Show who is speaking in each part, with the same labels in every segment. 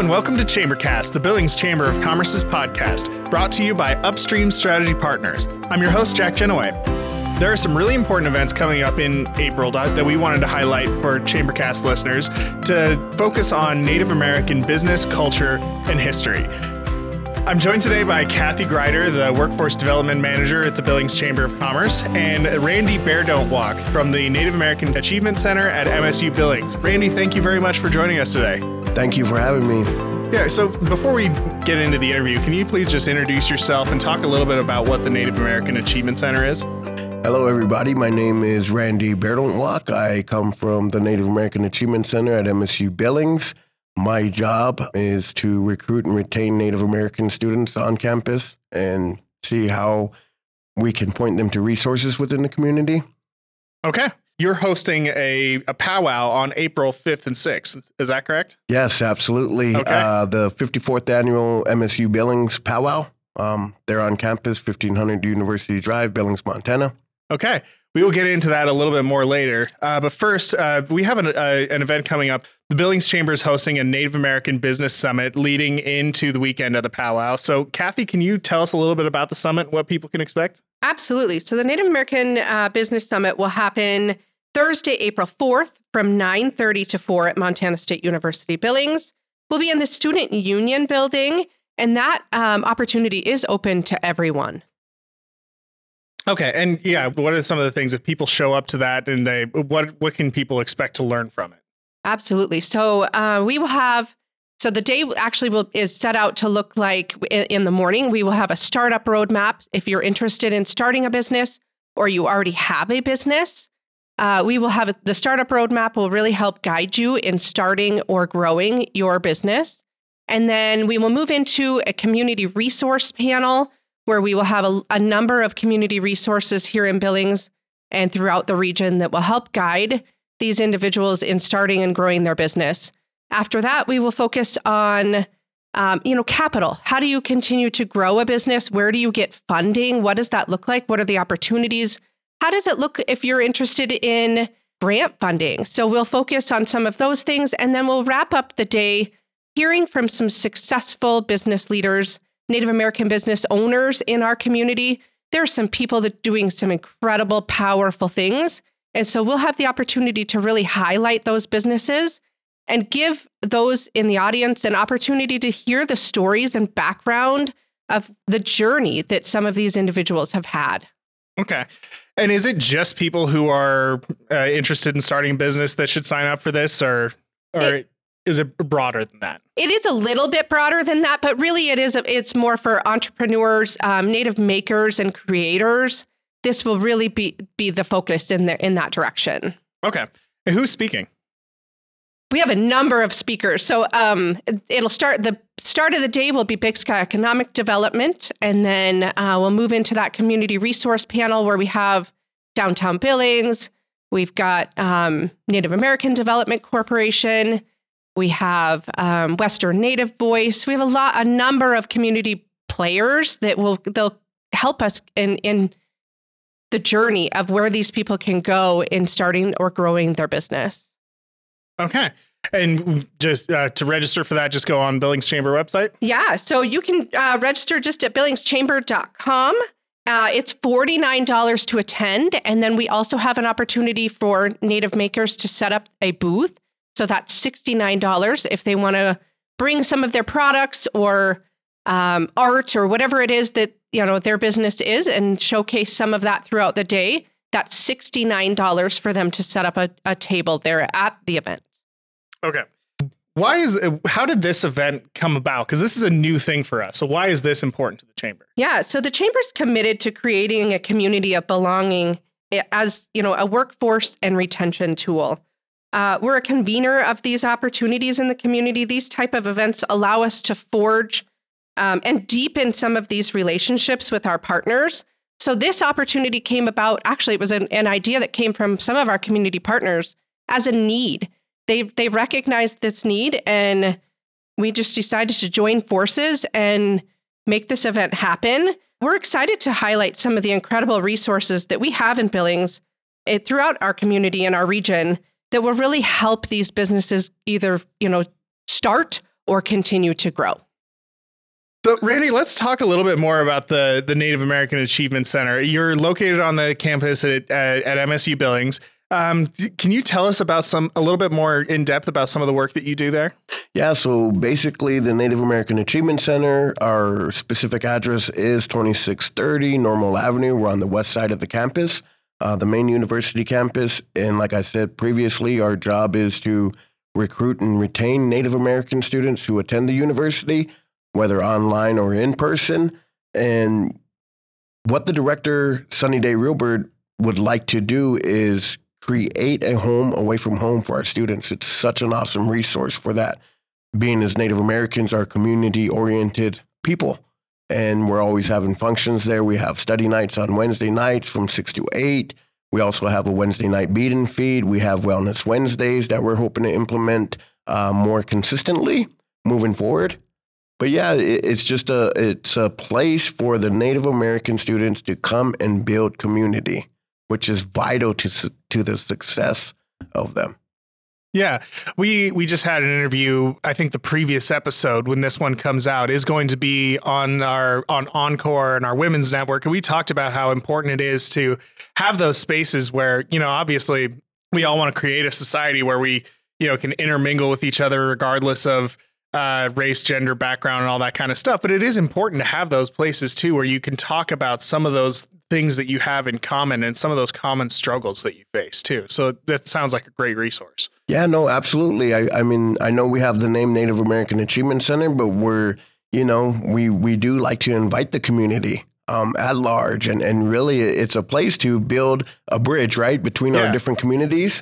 Speaker 1: and welcome to Chambercast, the Billings Chamber of Commerce's podcast, brought to you by Upstream Strategy Partners. I'm your host, Jack Genoway. There are some really important events coming up in April that we wanted to highlight for Chambercast listeners to focus on Native American business, culture, and history. I'm joined today by Kathy Grider, the Workforce Development Manager at the Billings Chamber of Commerce, and Randy Bear Don't Walk from the Native American Achievement Center at MSU Billings. Randy, thank you very much for joining us today.
Speaker 2: Thank you for having me.
Speaker 1: Yeah, so before we get into the interview, can you please just introduce yourself and talk a little bit about what the Native American Achievement Center is?
Speaker 2: Hello, everybody. My name is Randy Bear Don't Walk. I come from the Native American Achievement Center at MSU Billings. My job is to recruit and retain Native American students on campus and see how we can point them to resources within the community.
Speaker 1: Okay. You're hosting a powwow on April 5th and 6th. Is that correct?
Speaker 2: Yes, absolutely.
Speaker 1: Okay.
Speaker 2: The 54th annual MSU Billings powwow. They're on campus, 1500 University Drive, Billings, Montana.
Speaker 1: Okay. We will get into that a little bit more later. But first, we have an event coming up. The Billings Chamber is hosting a Native American Business Summit leading into the weekend of the powwow. So, Kathy, can you tell us a little bit about the summit, what people can expect?
Speaker 3: Absolutely. So the Native American Business Summit will happen Thursday, April 4th from 9:30 to 4 at Montana State University Billings. We'll be in the Student Union building, and that opportunity is open to everyone.
Speaker 1: Okay. And yeah, what are some of the things if people show up to that and what can people expect to learn from it?
Speaker 3: Absolutely. So we will have, so the day actually is set out to look like in the morning, we will have a startup roadmap. If you're interested in starting a business or you already have a business, we will have the startup roadmap will really help guide you in starting or growing your business. And then we will move into a community resource panel where we will have a number of community resources here in Billings and throughout the region that will help guide these individuals in starting and growing their business. After that, we will focus on, capital. How do you continue to grow a business? Where do you get funding? What does that look like? What are the opportunities? How does it look if you're interested in grant funding? So we'll focus on some of those things, and then we'll wrap up the day hearing from some successful business leaders, Native American business owners in our community. There are some people that are doing some incredible, powerful things. And so we'll have the opportunity to really highlight those businesses and give those in the audience an opportunity to hear the stories and background of the journey that some of these individuals have had.
Speaker 1: Okay. And is it just people who are interested in starting a business that should sign up for this or is it broader than that?
Speaker 3: It is a little bit broader than that, but really it's more for entrepreneurs, native makers and creators. This will really be the focus in that direction.
Speaker 1: Okay. And who's speaking?
Speaker 3: We have a number of speakers. So it'll start, the start of the day will be Big Sky Economic Development. And then we'll move into that community resource panel where we have Downtown Billings. We've got Native American Development Corporation. We have Western Native Voice. We have a number of community players that they'll help us in the journey of where these people can go in starting or growing their business. Okay.
Speaker 1: And just to register for that, just go on Billings Chamber website?
Speaker 3: Yeah. So you can register just at billingschamber.com. It's $49 to attend. And then we also have an opportunity for Native makers to set up a booth. So that's $69 if they want to bring some of their products or art or whatever it is that their business is and showcase some of that throughout the day. That's $69 for them to set up a table there at the event.
Speaker 1: Okay. How did this event come about? Because this is a new thing for us. So why is this important to the Chamber?
Speaker 3: Yeah. So the Chamber's committed to creating a community of belonging as, a workforce and retention tool. We're a convener of these opportunities in the community. These type of events allow us to forge and deepen some of these relationships with our partners. So this opportunity came about, actually, it was an idea that came from some of our community partners as a need. They recognized this need, and we just decided to join forces and make this event happen. We're excited to highlight some of the incredible resources that we have in Billings throughout our community and our region that will really help these businesses either, start or continue to grow.
Speaker 1: So, Randy, let's talk a little bit more about the Native American Achievement Center. You're located on the campus at MSU Billings. Can you tell us about a little bit more in depth about some of the work that you do there?
Speaker 2: Yeah, so basically the Native American Achievement Center, our specific address is 2630 Normal Avenue. We're on the west side of the campus, the main university campus. And like I said previously, our job is to recruit and retain Native American students who attend the university, whether online or in person. And what the director, Sunny Day Realbird, would like to do is create a home away from home for our students. It's such an awesome resource for that. Being as Native Americans are community-oriented people, and we're always having functions there. We have study nights on Wednesday nights from 6 to 8. We also have a Wednesday night beat and feed. We have Wellness Wednesdays that we're hoping to implement more consistently moving forward. But yeah, it's a place for the Native American students to come and build community, which is vital to the success of them.
Speaker 1: Yeah, we just had an interview. I think the previous episode, when this one comes out, is going to be on Encore and our Women's Network, and we talked about how important it is to have those spaces where, obviously we all want to create a society where we, can intermingle with each other regardless of race, gender, background, and all that kind of stuff. But it is important to have those places too, where you can talk about some of those things that you have in common and some of those common struggles that you face too. So that sounds like a great resource.
Speaker 2: Yeah, no, absolutely. I mean, I know we have the name Native American Achievement Center, but we do like to invite the community at large, and really it's a place to build a bridge, right, between our different communities.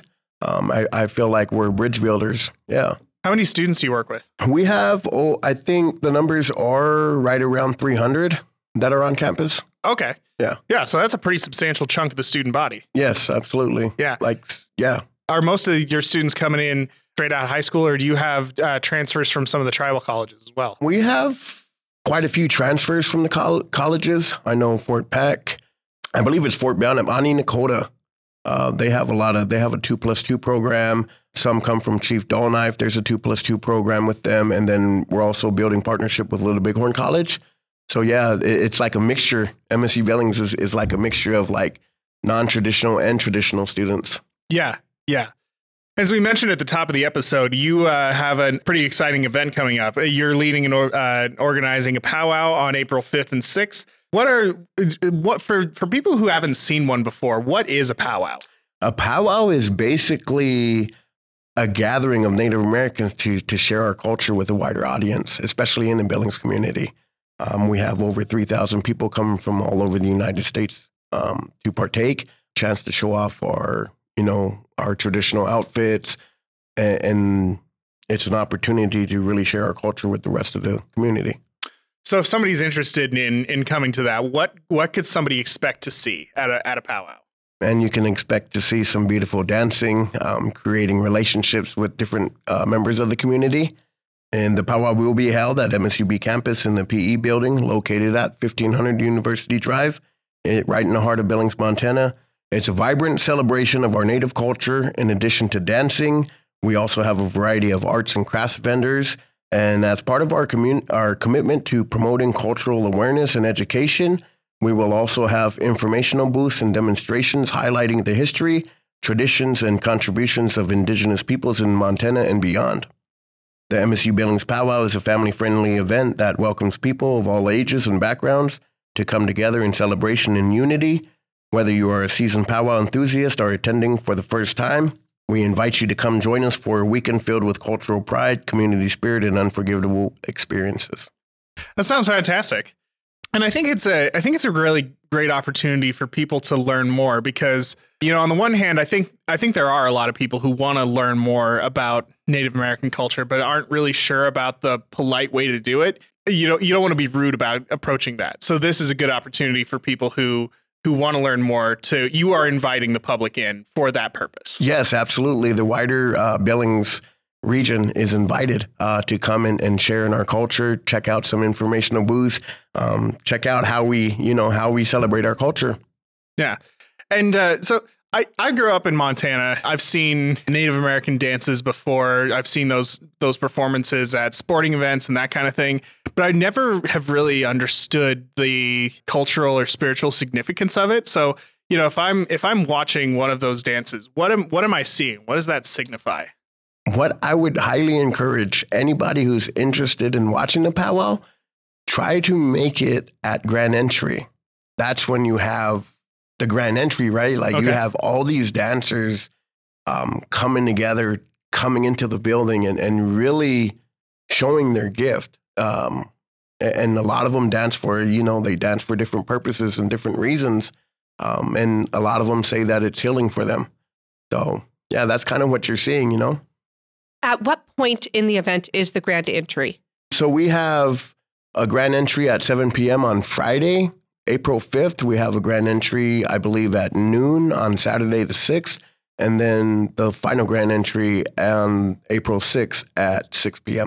Speaker 2: I feel like we're bridge builders. Yeah.
Speaker 1: How many students do you work with?
Speaker 2: We have, I think the numbers are right around 300 that are on campus.
Speaker 1: Okay.
Speaker 2: Yeah.
Speaker 1: Yeah. So that's a pretty substantial chunk of the student body.
Speaker 2: Yes, absolutely.
Speaker 1: Yeah.
Speaker 2: Yeah.
Speaker 1: Are most of your students coming in straight out of high school, or do you have transfers from some of the tribal colleges as well?
Speaker 2: We have quite a few transfers from the colleges. I know Fort Peck. I believe it's Fort Bounty, Nakota. They have a 2+2 program. Some come from Chief Dull Knife. There's a 2+2 program with them. And then we're also building partnership with Little Bighorn College. So yeah, it's like a mixture. MSU Billings is like a mixture of like non-traditional and traditional students.
Speaker 1: Yeah. Yeah. As we mentioned at the top of the episode, you have a pretty exciting event coming up. You're leading and organizing a powwow on April 5th and 6th. What for people who haven't seen one before, what is a powwow?
Speaker 2: A powwow is basically a gathering of Native Americans to share our culture with a wider audience, especially in the Billings community. We have over 3,000 people coming from all over the United States to partake, chance to show off our traditional outfits, and it's an opportunity to really share our culture with the rest of the community.
Speaker 1: So if somebody's interested in coming to that, what could somebody expect to see at a powwow?
Speaker 2: And you can expect to see some beautiful dancing, creating relationships with different members of the community. And the powwow will be held at MSUB campus in the PE building located at 1500 University Drive, right in the heart of Billings, Montana. It's a vibrant celebration of our Native culture. In addition to dancing, we also have a variety of arts and crafts vendors. And as part of our commitment to promoting cultural awareness and education, we will also have informational booths and demonstrations highlighting the history, traditions, and contributions of Indigenous peoples in Montana and beyond. The MSU Billings Powwow is a family-friendly event that welcomes people of all ages and backgrounds to come together in celebration and unity. Whether you are a seasoned powwow enthusiast or attending for the first time, we invite you to come join us for a weekend filled with cultural pride, community spirit, and unforgettable experiences.
Speaker 1: That sounds fantastic. And I think it's a really great opportunity for people to learn more because, on the one hand, I think there are a lot of people who want to learn more about Native American culture, but aren't really sure about the polite way to do it. You don't want to be rude about approaching that. So this is a good opportunity for people who want to learn more. You are inviting the public in for that purpose.
Speaker 2: Yes, absolutely. The wider Billings region is invited to come and share in our culture, check out some informational booths, check out how we celebrate our culture.
Speaker 1: Yeah. And so I grew up in Montana. I've seen Native American dances before. I've seen those performances at sporting events and that kind of thing. But I never have really understood the cultural or spiritual significance of it. So, if I'm watching one of those dances, what am I seeing? What does that signify?
Speaker 2: What I would highly encourage anybody who's interested in watching the powwow, try to make it at grand entry. That's when you have the grand entry, right? Like you have all these dancers coming together, coming into the building and really showing their gift. And a lot of them dance for, they dance for different purposes and different reasons. And a lot of them say that it's healing for them. So yeah, that's kind of what you're seeing,
Speaker 3: At what point in the event is the grand entry?
Speaker 2: So we have a grand entry at 7 p.m. on Friday, April 5th. We have a grand entry, I believe, at noon on Saturday the 6th. And then the final grand entry on April 6th at 6 p.m.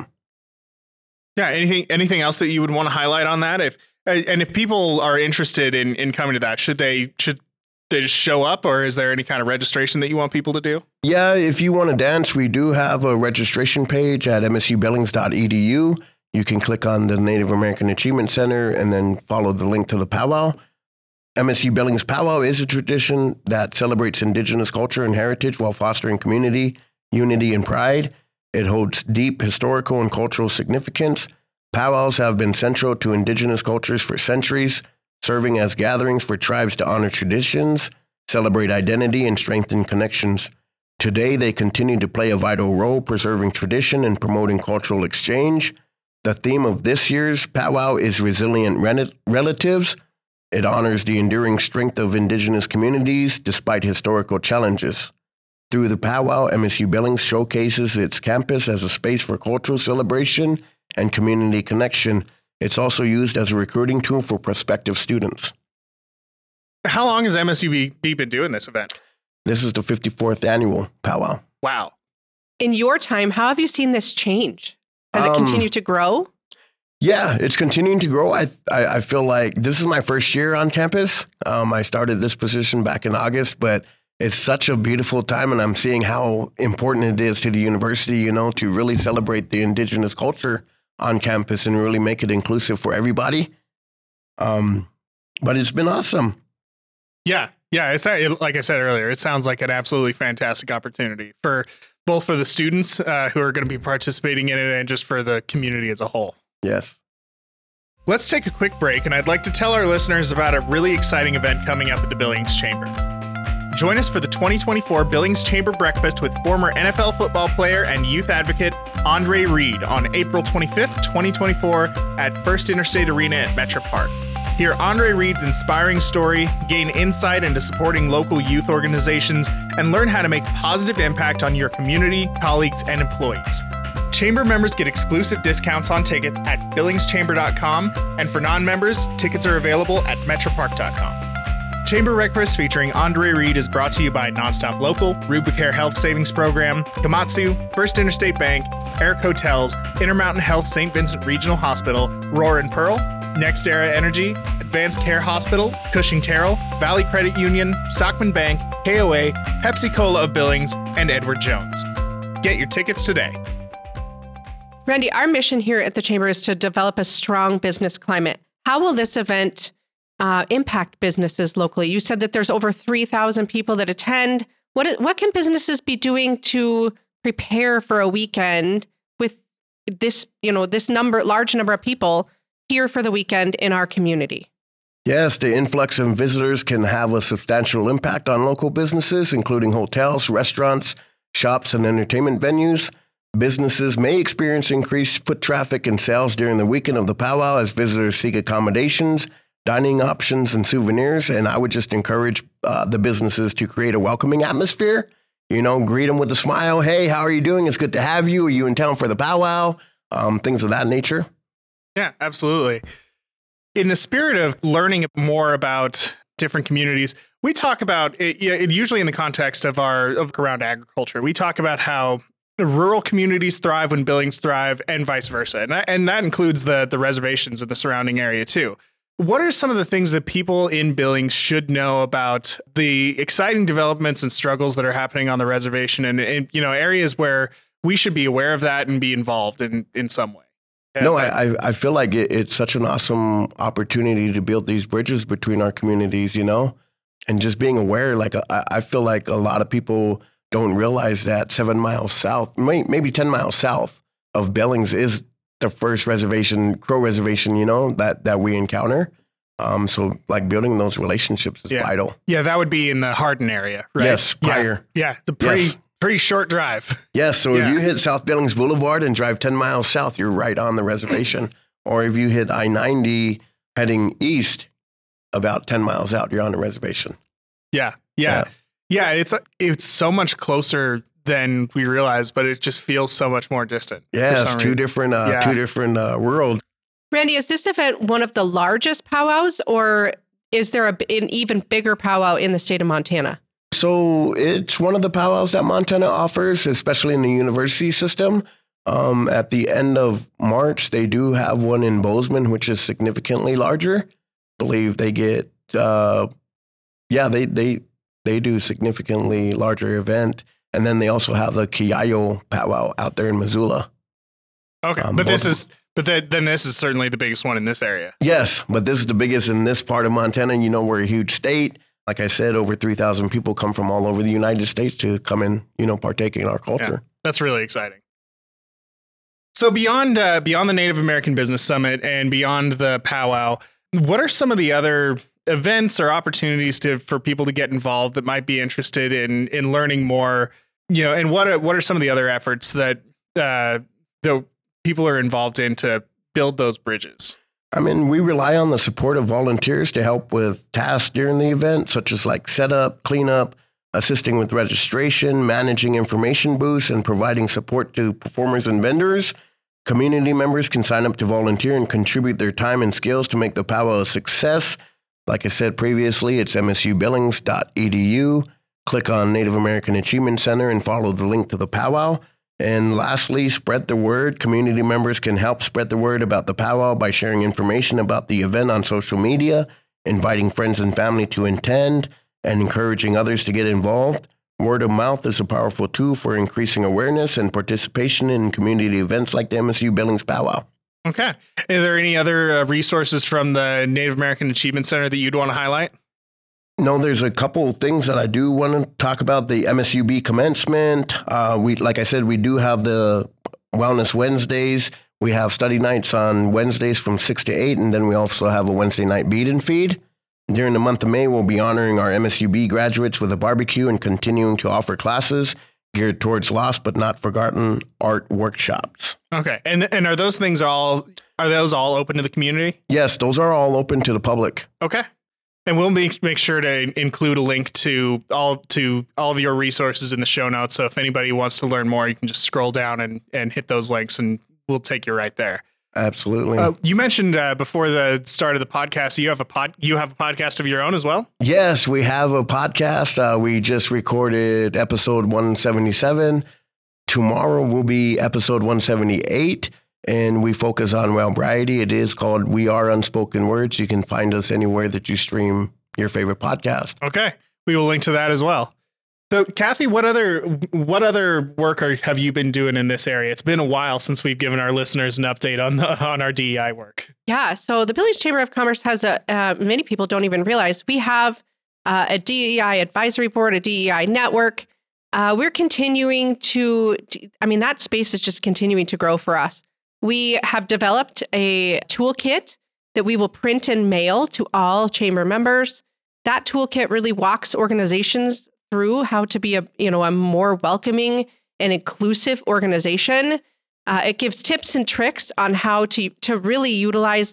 Speaker 1: Yeah. Anything else that you would want to highlight on that? If people are interested in coming to that, should they just show up, or is there any kind of registration that you want people to do?
Speaker 2: Yeah, if you want to dance, we do have a registration page at msubillings.edu. You can click on the Native American Achievement Center and then follow the link to the powwow. MSU Billings Powwow is a tradition that celebrates Indigenous culture and heritage while fostering community, unity, and pride. It holds deep historical and cultural significance. Powwows have been central to Indigenous cultures for centuries, serving as gatherings for tribes to honor traditions, celebrate identity, and strengthen connections. Today, they continue to play a vital role preserving tradition and promoting cultural exchange. The theme of this year's powwow is Resilient Relatives. It honors the enduring strength of Indigenous communities despite historical challenges. Through the powwow, MSU Billings showcases its campus as a space for cultural celebration and community connection. It's also used as a recruiting tool for prospective students.
Speaker 1: How long has MSUB been doing this event?
Speaker 2: This is the 54th annual powwow.
Speaker 1: Wow.
Speaker 3: In your time, how have you seen this change? Has it continued to grow?
Speaker 2: Yeah, it's continuing to grow. I feel like this is my first year on campus. I started this position back in August, but it's such a beautiful time, and I'm seeing how important it is to the university, to really celebrate the Indigenous culture on campus and really make it inclusive for everybody. But it's been awesome.
Speaker 1: Yeah. It's like I said earlier, it sounds like an absolutely fantastic opportunity for both for the students who are going to be participating in it and just for the community as a whole.
Speaker 2: Yes.
Speaker 1: Let's take a quick break, and I'd like to tell our listeners about a really exciting event coming up at the Billings Chamber. Join us for the 2024 Billings Chamber Breakfast with former NFL football player and youth advocate Andre Reed on April 25th, 2024 at First Interstate Arena at Metro Park. Hear Andre Reed's inspiring story, gain insight into supporting local youth organizations, and learn how to make a positive impact on your community, colleagues, and employees. Chamber members get exclusive discounts on tickets at billingschamber.com, and for non-members, tickets are available at metropark.com. Chamber Breakfast featuring Andre Reed is brought to you by Nonstop Local, Rubicare Health Savings Program, Komatsu, First Interstate Bank, Eric Hotels, Intermountain Health St. Vincent Regional Hospital, Roar and Pearl, Next Era Energy, Advanced Care Hospital, Cushing Terrell, Valley Credit Union, Stockman Bank, KOA, Pepsi-Cola of Billings, and Edward Jones. Get your tickets today.
Speaker 3: Randy, our mission here at the Chamber is to develop a strong business climate. How will this event impact businesses locally? You said that there's over 3,000 people that attend. What can businesses be doing to prepare for a weekend with this, large number of people here for the weekend in our community?
Speaker 2: Yes, the influx of visitors can have a substantial impact on local businesses, including hotels, restaurants, shops, and entertainment venues. Businesses may experience increased foot traffic and sales during the weekend of the powwow as visitors seek accommodations, dining options, and souvenirs. And I would just encourage the businesses to create a welcoming atmosphere. Greet them with a smile. Hey, how are you doing? It's good to have you. Are you in town for the powwow? Things of that nature.
Speaker 1: Yeah, absolutely. In the spirit of learning more about different communities, we talk about it, usually in the context of around agriculture. We talk about how rural communities thrive when Billings thrive, and vice versa, and that includes the reservations in the surrounding area too. what are some of the things that people in Billings should know about the exciting developments and struggles that are happening on the reservation and areas where we should be aware of that and be involved in some way?
Speaker 2: No, I feel like it's such an awesome opportunity to build these bridges between our communities, and just being aware. Like, I feel like a lot of people don't realize that 7 miles south, maybe 10 miles south of Billings is the first Crow reservation, that we encounter. So like building those relationships is vital.
Speaker 1: Yeah, that would be in the Hardin area, right?
Speaker 2: Yes, Pryor.
Speaker 1: Yeah, it's a pretty short drive.
Speaker 2: Yes, so if you hit South Billings Boulevard and drive 10 miles south, you're right on the reservation. Or if you hit I-90 heading east about 10 miles out, you're on the reservation.
Speaker 1: Yeah. It's so much closer than we realize, but it just feels so much more distant.
Speaker 2: Yeah, it's two different worlds.
Speaker 3: Randy, is this event one of the largest powwows, or is there an even bigger powwow in the state of Montana?
Speaker 2: So it's one of the powwows that Montana offers, especially in the university system. At the end of March, they do have one in Bozeman, which is significantly larger. I believe they get, they do significantly larger event. And then they also have the Kiyayo powwow out there in Missoula.
Speaker 1: Okay, but this is certainly the biggest one in this area.
Speaker 2: Yes, but this is the biggest in this part of Montana. We're a huge state. Like I said, over 3,000 people come from all over the United States to come and, partake in our culture.
Speaker 1: Yeah, that's really exciting. So beyond the Native American Business Summit and beyond the powwow, what are some of the other events or opportunities for people to get involved that might be interested in learning more, and what are some of the other efforts that the people are involved in to build those bridges?
Speaker 2: We rely on the support of volunteers to help with tasks during the event, such as like setup, cleanup, assisting with registration, managing information booths, and providing support to performers and vendors. Community members can sign up to volunteer and contribute their time and skills to make the powwow a success. Like I said previously, it's msubillings.edu. Click on Native American Achievement Center and follow the link to the powwow. And lastly, spread the word. Community members can help spread the word about the powwow by sharing information about the event on social media, inviting friends and family to attend, and encouraging others to get involved. Word of mouth is a powerful tool for increasing awareness and participation in community events like the MSU Billings Powwow.
Speaker 1: Okay. Are there any other resources from the Native American Achievement Center that you'd want to highlight?
Speaker 2: No, there's a couple of things that I do want to talk about. The MSUB commencement. Like I said, we do have the Wellness Wednesdays. We have study nights on Wednesdays from 6 to 8, and then we also have a Wednesday night beat and feed. During the month of May, we'll be honoring our MSUB graduates with a barbecue and continuing to offer classes geared towards lost but not forgotten art workshops.
Speaker 1: Okay. And are those things all open to the community?
Speaker 2: Yes, those are all open to the public.
Speaker 1: Okay. And we'll make sure to include a link to all of your resources in the show notes. So if anybody wants to learn more, you can just scroll down and hit those links and we'll take you right there.
Speaker 2: Absolutely.
Speaker 1: You mentioned before the start of the podcast, you have a podcast of your own as well?
Speaker 2: Yes, we have a podcast. We just recorded episode 177. Tomorrow will be episode 178. And we focus on variety. It is called We Are Unspoken Words. You can find us anywhere that you stream your favorite podcast.
Speaker 1: Okay. We will link to that as well. So, Kathy, what other work have you been doing in this area? It's been a while since we've given our listeners an update on our DEI work.
Speaker 3: Yeah. So the Billings Chamber of Commerce has many people don't even realize we have a DEI advisory board, a DEI network. We're continuing that space is just continuing to grow for us. We have developed a toolkit that we will print and mail to all chamber members. That toolkit really walks organizations through how to be a more welcoming and inclusive organization. It gives tips and tricks on how to really utilize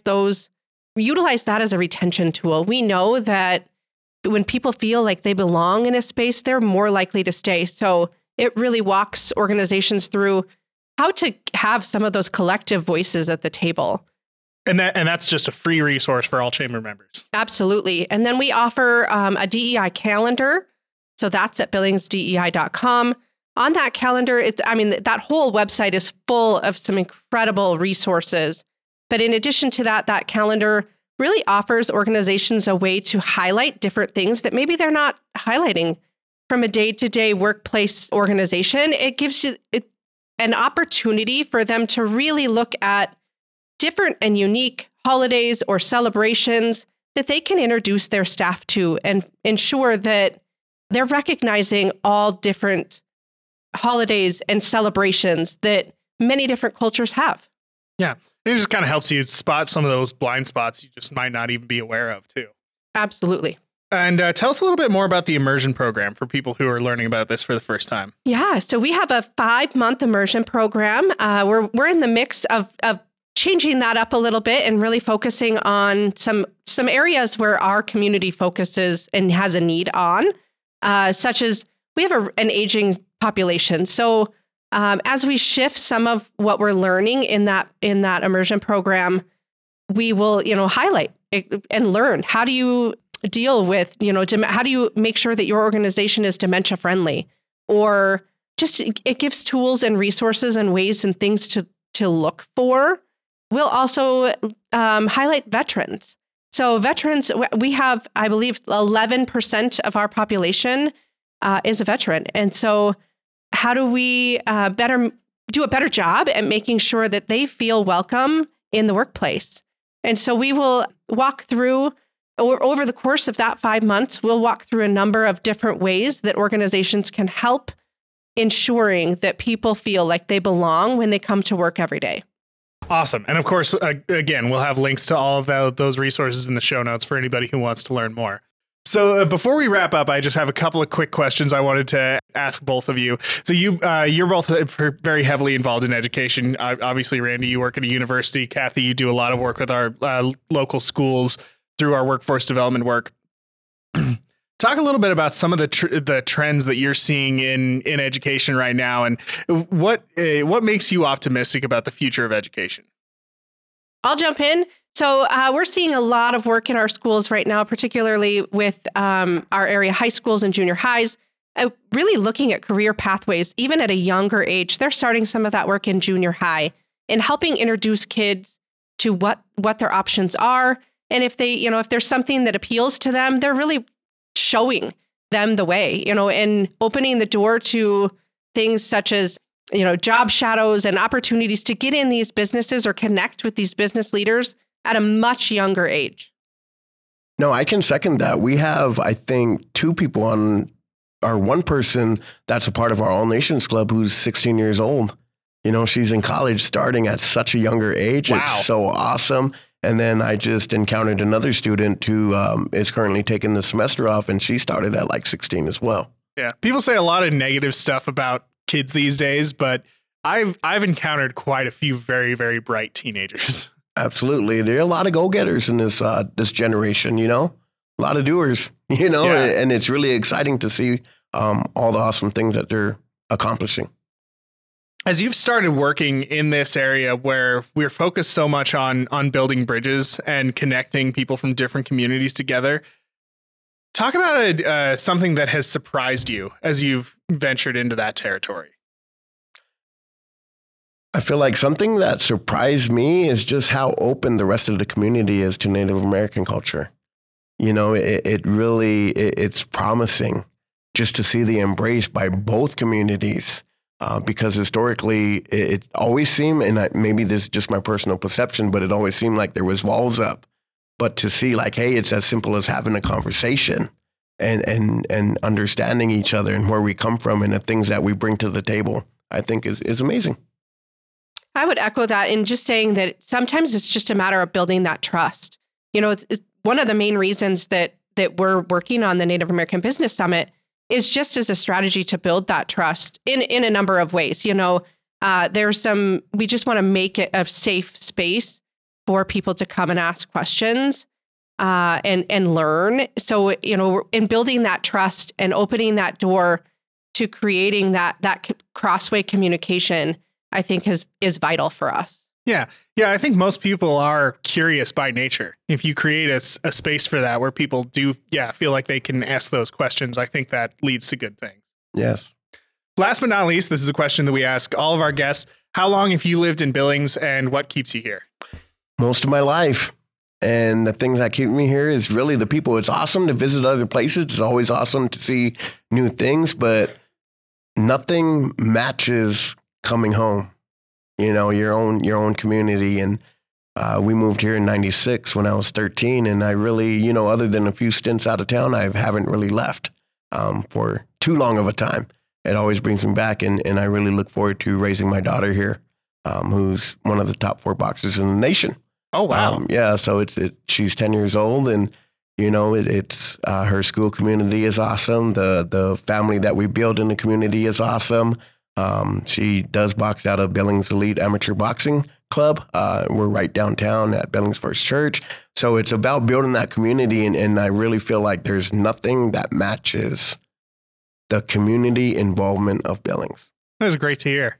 Speaker 3: that as a retention tool. We know that when people feel like they belong in a space, they're more likely to stay. So it really walks organizations through how to have some of those collective voices at the table.
Speaker 1: And that's just a free resource for all chamber members.
Speaker 3: Absolutely. And then we offer a DEI calendar. So that's at billingsdei.com. On that calendar, that whole website is full of some incredible resources. But in addition to that calendar really offers organizations a way to highlight different things that maybe they're not highlighting from a day-to-day workplace organization. It gives you an opportunity for them to really look at different and unique holidays or celebrations that they can introduce their staff to and ensure that they're recognizing all different holidays and celebrations that many different cultures have.
Speaker 1: Yeah. It just kind of helps you spot some of those blind spots you just might not even be aware of, too.
Speaker 3: Absolutely.
Speaker 1: And tell us a little bit more about the immersion program for people who are learning about this for the first time.
Speaker 3: Yeah. So we have a 5-month immersion program. We're in the mix of changing that up a little bit and really focusing on some areas where our community focuses and has a need on, such as we have an aging population. So as we shift some of what we're learning in that immersion program, we will, highlight and learn. How do you deal with, how do you make sure that your organization is dementia friendly? Or just it gives tools and resources and ways and things to look for. We'll also highlight veterans. So veterans, we have, I believe, 11% of our population is a veteran. And so how do we do a better job at making sure that they feel welcome in the workplace? And so we will walk through, or over the course of that 5 months, we'll walk through a number of different ways that organizations can help ensuring that people feel like they belong when they come to work every day.
Speaker 1: Awesome. And of course, again, we'll have links to all of those resources in the show notes for anybody who wants to learn more. So before we wrap up, I just have a couple of quick questions I wanted to ask both of you. So you're both very heavily involved in education. Obviously, Randy, you work at a university. Kathy, you do a lot of work with our local schools through our workforce development work. Talk a little bit about some of the trends that you're seeing in education right now, and what makes you optimistic about the future of education.
Speaker 3: I'll jump in. So we're seeing a lot of work in our schools right now, particularly with our area high schools and junior highs, really looking at career pathways, even at a younger age. They're starting some of that work in junior high and helping introduce kids to what their options are. And if there's something that appeals to them, they're really showing them the way, and opening the door to things such as, job shadows and opportunities to get in these businesses or connect with these business leaders at a much younger age.
Speaker 2: No, I can second that. We have, I think, 2 people one person that's a part of our All Nations Club who's 16 years old. She's in college starting at such a younger age.
Speaker 1: Wow.
Speaker 2: It's so awesome. And then I just encountered another student who is currently taking the semester off, and she started at like 16 as well.
Speaker 1: Yeah. People say a lot of negative stuff about kids these days, but I've encountered quite a few very, very bright teenagers.
Speaker 2: Absolutely. There are a lot of go-getters in this generation, a lot of doers, and it's really exciting to see all the awesome things that they're accomplishing.
Speaker 1: As you've started working in this area where we're focused so much on building bridges and connecting people from different communities together, talk about something that has surprised you as you've ventured into that territory.
Speaker 2: I feel like something that surprised me is just how open the rest of the community is to Native American culture. It's promising just to see the embrace by both communities. Because historically, it always seemed, and maybe this is just my personal perception, but it always seemed like there was walls up. But to see like, hey, it's as simple as having a conversation and understanding each other and where we come from and the things that we bring to the table, I think is amazing.
Speaker 3: I would echo that in just saying that sometimes it's just a matter of building that trust. It's one of the main reasons that we're working on the Native American Business Summit is just as a strategy to build that trust in a number of ways. We just want to make it a safe space for people to come and ask questions and learn. So, in building that trust and opening that door to creating that crossway communication, I think is vital for us.
Speaker 1: Yeah. I think most people are curious by nature. If you create a space for that where people do, feel like they can ask those questions, I think that leads to good things.
Speaker 2: Yes.
Speaker 1: Last but not least, this is a question that we ask all of our guests. How long have you lived in Billings and what keeps you here?
Speaker 2: Most of my life. And the things that keep me here is really the people. It's awesome to visit other places. It's always awesome to see new things, but nothing matches coming home, your own community. And we moved here in 96 when I was 13. And I really, other than a few stints out of town, I haven't really left for too long of a time. It always brings me back. And I really look forward to raising my daughter here, who's one of the top 4 boxers in the nation.
Speaker 1: Oh, wow.
Speaker 2: Yeah. So she's 10 years old, and, it's her school community is awesome. The family that we build in the community is awesome. She does box out of Billings Elite Amateur Boxing Club. We're right downtown at Billings First Church. So it's about building that community. And I really feel like there's nothing that matches the community involvement of Billings.
Speaker 1: That was great to hear.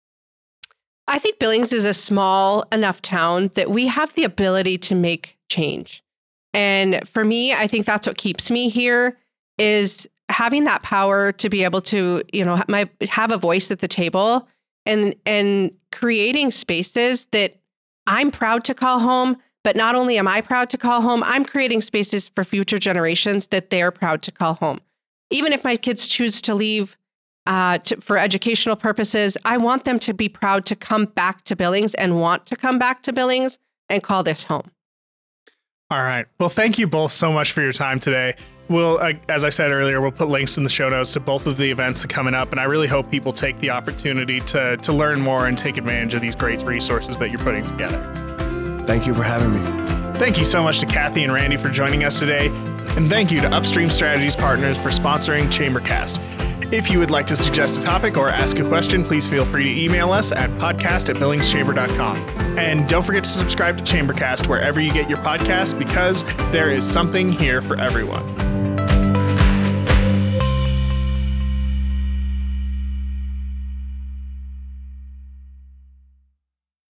Speaker 3: I think Billings is a small enough town that we have the ability to make change. And for me, I think that's what keeps me here, is having that power to be able to, have a voice at the table and creating spaces that I'm proud to call home. But not only am I proud to call home, I'm creating spaces for future generations that they're proud to call home. Even if my kids choose to leave for educational purposes, I want them to be proud to come back to Billings and want to come back to Billings and call this home.
Speaker 1: All right. Well, thank you both so much for your time today. We'll, as I said earlier, we'll put links in the show notes to both of the events that are coming up. And I really hope people take the opportunity to learn more and take advantage of these great resources that you're putting together.
Speaker 2: Thank you for having me.
Speaker 1: Thank you so much to Kathy and Randy for joining us today. And thank you to Upstream Strategies Partners for sponsoring Chambercast. If you would like to suggest a topic or ask a question, please feel free to email us at podcast@billingschamber.com. And don't forget to subscribe to Chambercast wherever you get your podcast, because there is something here for everyone.